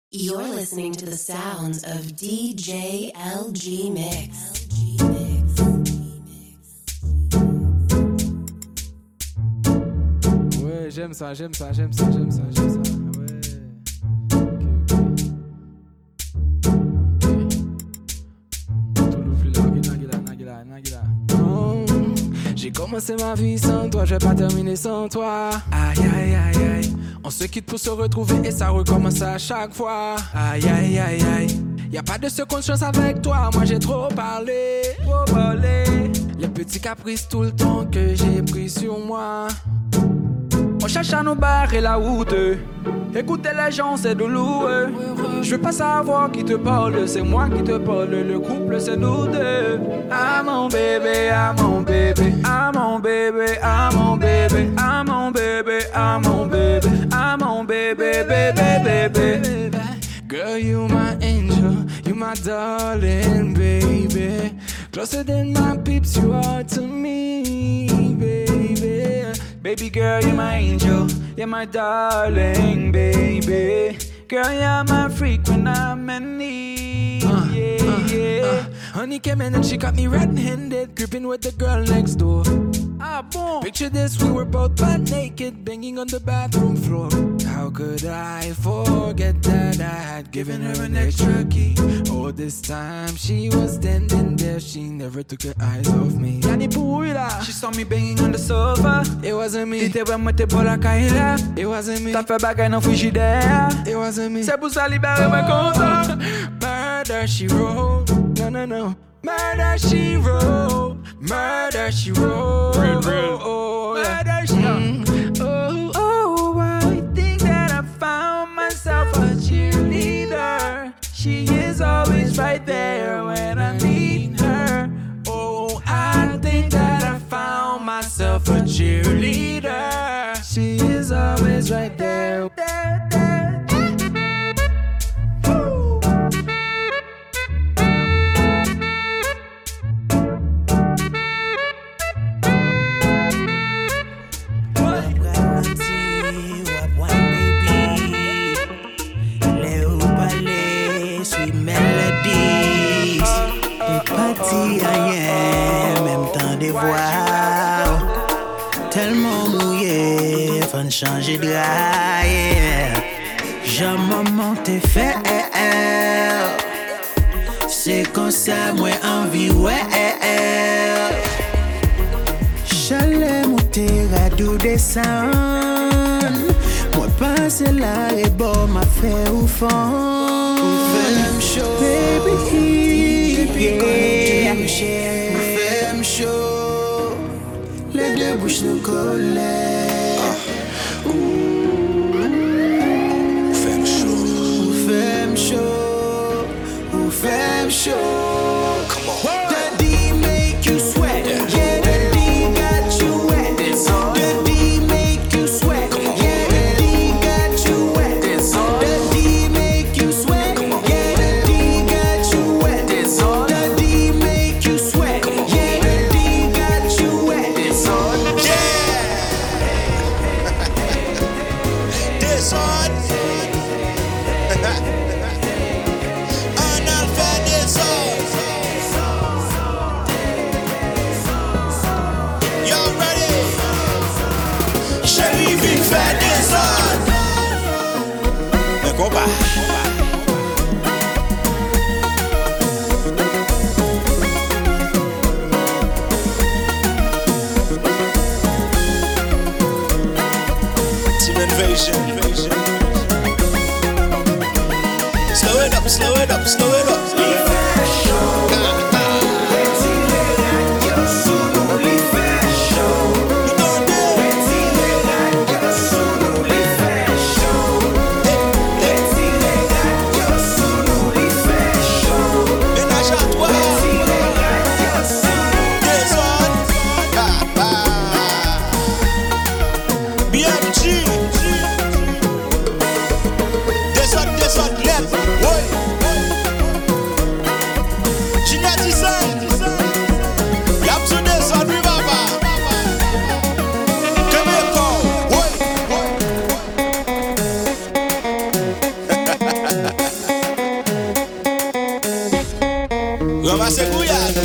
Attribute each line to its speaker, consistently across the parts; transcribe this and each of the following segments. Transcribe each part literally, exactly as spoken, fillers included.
Speaker 1: You're listening to the sounds of D J L G Mix.
Speaker 2: Ouais, j'aime ça, j'aime ça, j'aime ça, j'aime ça, j'aime ça. Ouais. Ok, ok. Touloufli là, ok, nagila, nagila, nagila. Oh, j'ai commencé ma vie sans toi, je vais pas terminer sans toi. Aïe, aïe, aïe, aïe. On se quitte pour se retrouver et ça recommence à chaque fois. Aïe, aïe, aïe, aïe. Y'a pas de seconde chance avec toi, moi j'ai trop parlé, trop parlé. Les petits caprices tout le temps que j'ai pris sur moi. On cherche à nous barrer la route. Écouter les gens c'est douloureux. Je veux pas savoir qui te parle, c'est moi qui te parle. Le couple c'est nous deux. Ah mon bébé, ah mon bébé, ah mon bébé, ah mon bébé, ah mon bébé, ah mon bébé, ah mon bébé, bébé, bébé. Girl, you my angel, you my darling, baby. Closer than my peeps, you are to me, baby. Baby girl, you're my angel, you're my darling, baby. Girl, you're my freak when I'm in need, uh, yeah, uh, yeah. Uh, honey came in and she caught me red-handed, creeping with the girl next door. Ah, bon. Picture this, we were both butt naked, banging on the bathroom floor. How could I forget that I had given her an extra key? Oh, this time she was standing there, she never took her eyes off me. She saw me banging on the sofa. It wasn't me. It wasn't me. T'as fait bagay dans frigidaire. It wasn't me. C'est pour ça libérer mes comptes. Murder she wrote. No, no, no. Murder she wrote. Murder she wrote. Real, real. Oh, yeah. Murder she wrote. Oh, oh, I think that I found myself a cheerleader. She is always right there when I need her. Oh, I think that I found myself a cheerleader. She is always right there. there, there.
Speaker 3: Parti rien, même temps de voir. Tellement mouillé, faut changer de drap, yeah. Jamais monté faire, c'est comme ça, moi envie, ouais. Chalet monté, radou descend. Moi passe là et bon, m'a fait au fond. Femme chaud, baby. Yeah, femme chaud, les deux bouches de colère. Femme chaud, femme chaud, femme chaud. Come on. The D make you sweat. Yeah, the D got you wet. The D make you sweat. Yeah, the D got you wet. The D make you sweat. Yeah, the D got you wet. The D make you sweat. Yeah, the D got you wet. This on.
Speaker 4: This on. Analpha this on. Y'all ready? Chérie, big fat this on. Mais combat. Invasion. Slow it up, slow it up, slow it up. Pase Guyane.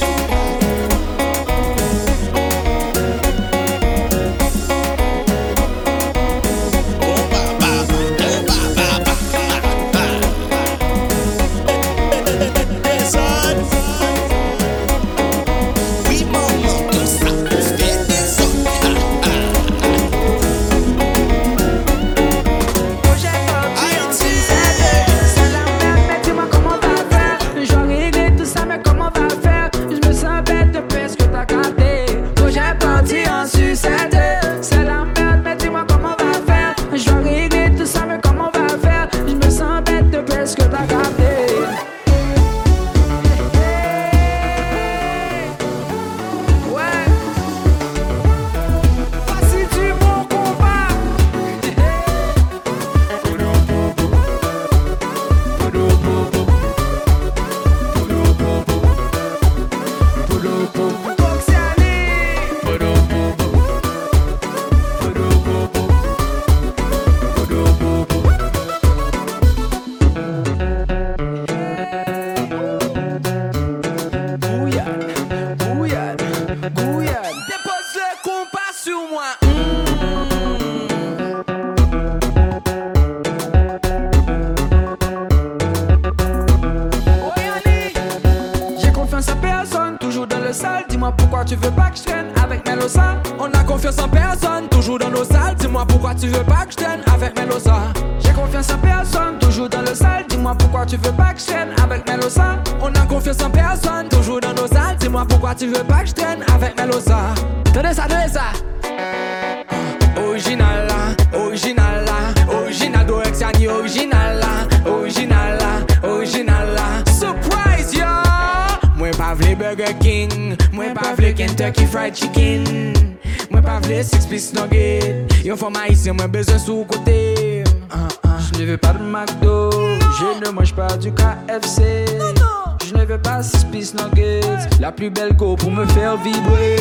Speaker 2: Moi besoin sous côté. Uh, uh. Je ne veux pas de McDo, non. Je ne mange pas du K F C. Non, non. Je ne veux pas six piece nuggets, hey. La plus belle go pour me faire vibrer.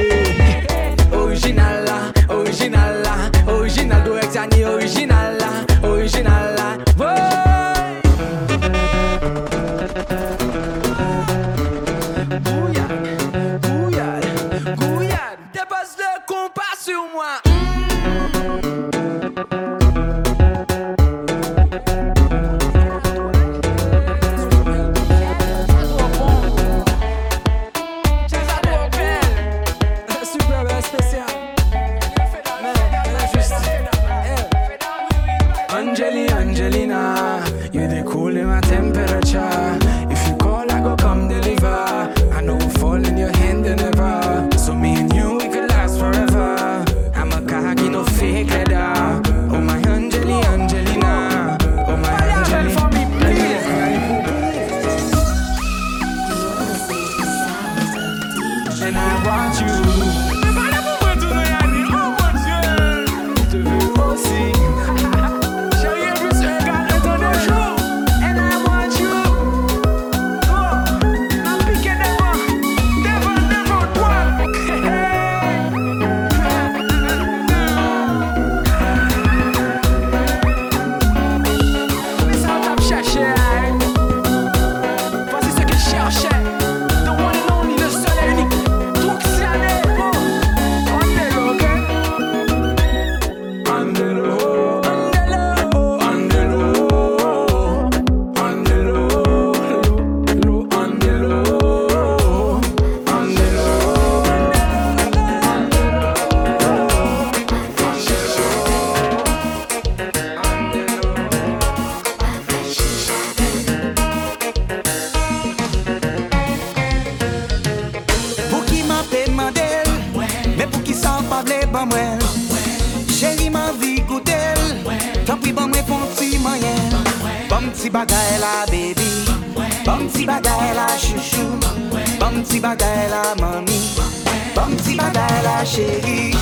Speaker 2: Original là, original là, original d'Orexiani, original là, original là. Gouillade, gouillade, gouillade, dépasse le compas sur moi.
Speaker 3: bagay la baby, bon petit bagay la chouchou, bon petit bagay la mami, bon petit bagay la chérie.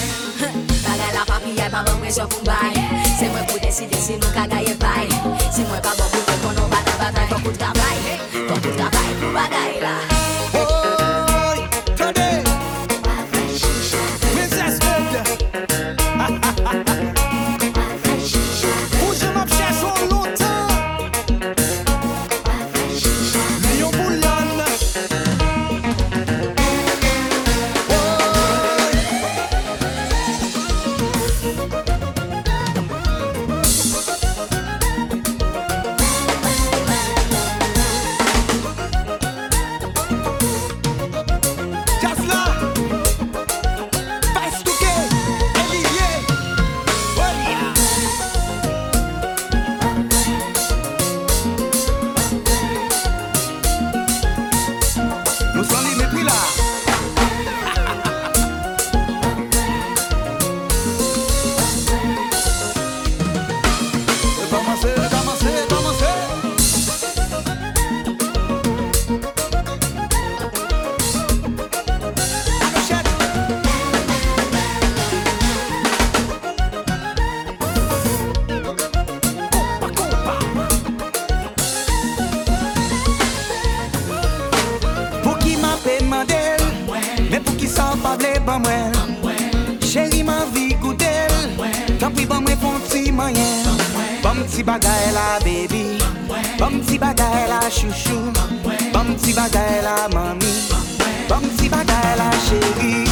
Speaker 5: Bagay la papi y'a pas bon pression pour bail. C'est moi pour décider si nous ka gagne bail. Si moi pas bon pour que qu'on va dans bataille, faut qu'on travaille, faut qu'on travaille pour bagay la.
Speaker 3: Lion Bouillon pas moi. Chérie, ma vie goûte elle. Tant pis, bon, moi, font petit moyen. Bon petit bagay la baby. Bon petit bagay la chouchou. Bon petit bagay la mamie. Bon petit bagay la chérie.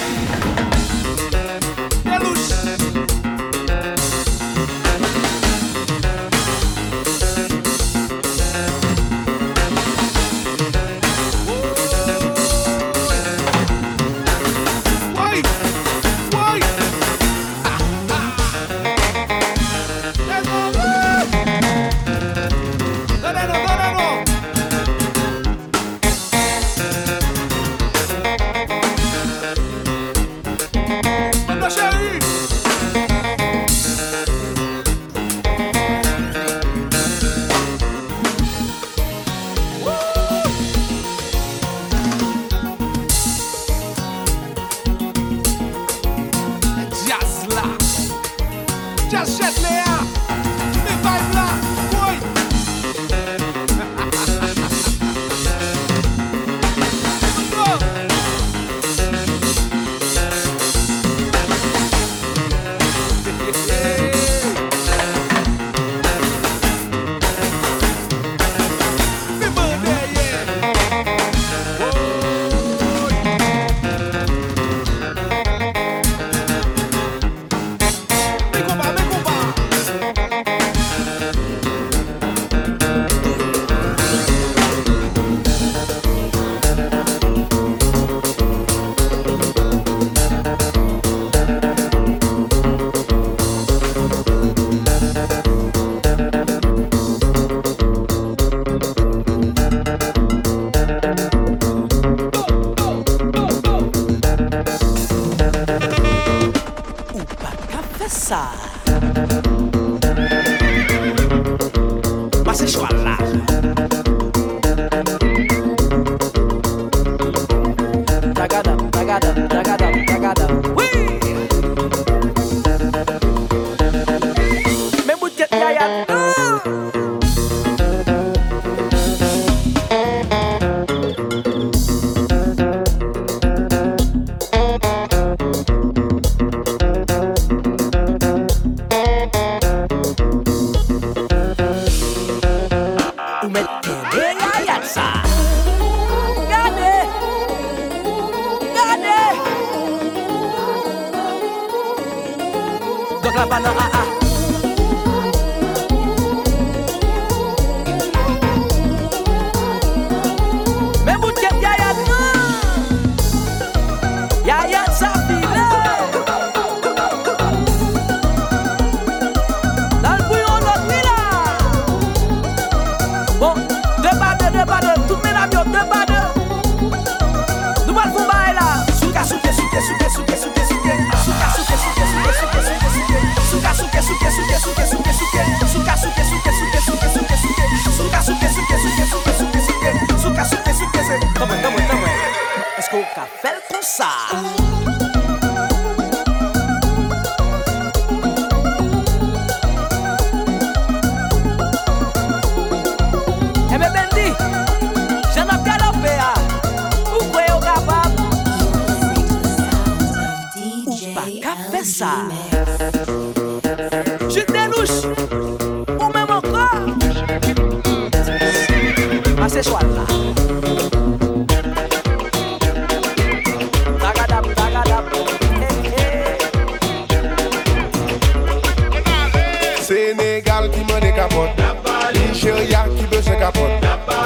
Speaker 6: Sénégal qui m'a décapote, Nigeria qui veut se capote,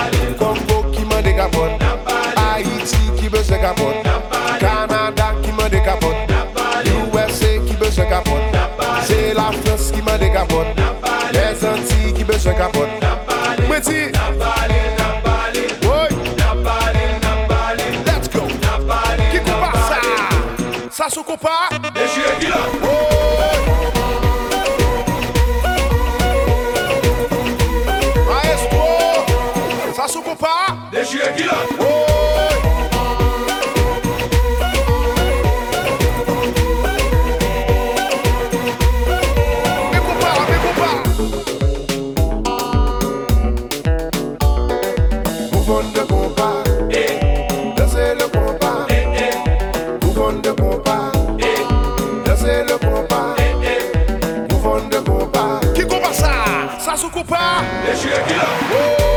Speaker 6: Congo qui m'a décapote, Haïti qui veut se capote, Canada qui m'a décapote, U S A qui veut se capote, c'est la France qui m'a décapote, les Antilles qui veut se capote. Petit, let's go. Qui coupe ça? Ça se coupe pas? Ça se coupe pas? Déchiré qui là? Mais coupe pas, mais coupe pas. Mouvement de compas, dansez le compas, mouvement de compas. pas.
Speaker 7: Déchiré qui là.